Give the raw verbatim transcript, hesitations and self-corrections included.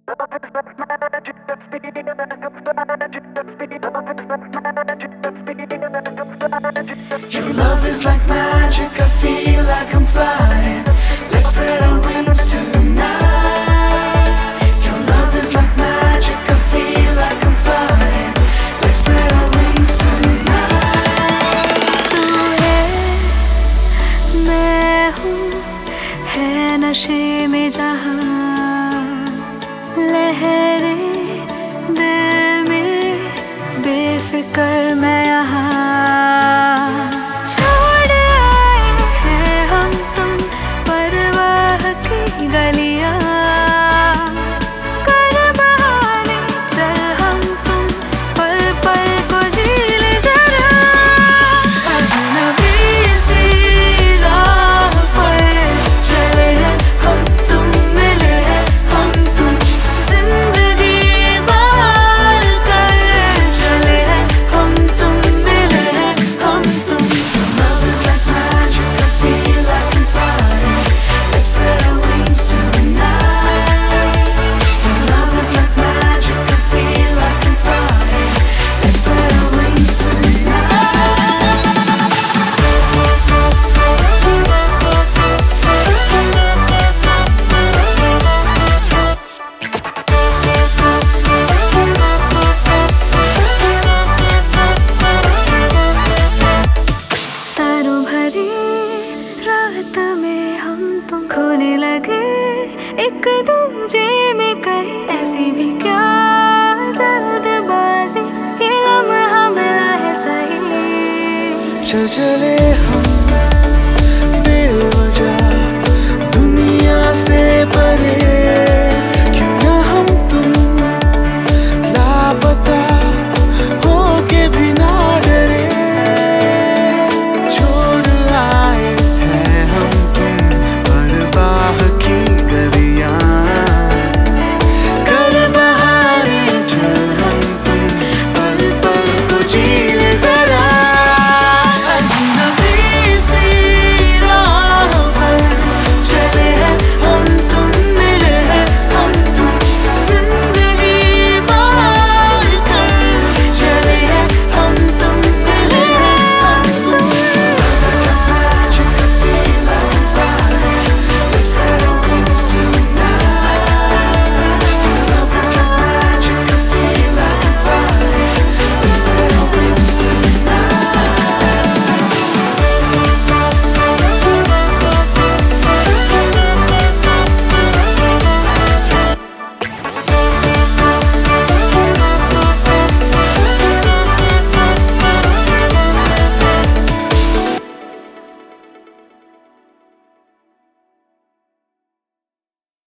Your love is like magic, I feel like I'm flying. Let's spread our wings tonight. Your love is like magic, I feel like I'm flying. Let's spread our wings tonight. तू है, मैं हूँ, है नशे में जहाँ लहरे दिल में बेफिक्र मैं यहाँ छोड़ आए हैं हम तुम परवाह की गलियाँ कर बहाने चल हम तुम पल पल को जी ले जरा अजनबी सी राह पर चले हैं हम तुम मिले हैं हम तुम जिंदगी बार कर चले हैं हम तुम मिले हैं हम तुम Your love is like magic, I feel like I'm flying. Let's spread our wings tonight. Your love is like magic, I feel like I'm flying. Let's spread our wings तारों भरी रात में हम तुम खोने लगे एक दूजे में कहीं ऐसी भी क्या जल्दबाजी ये लम्हा मिला है सही चल चले हम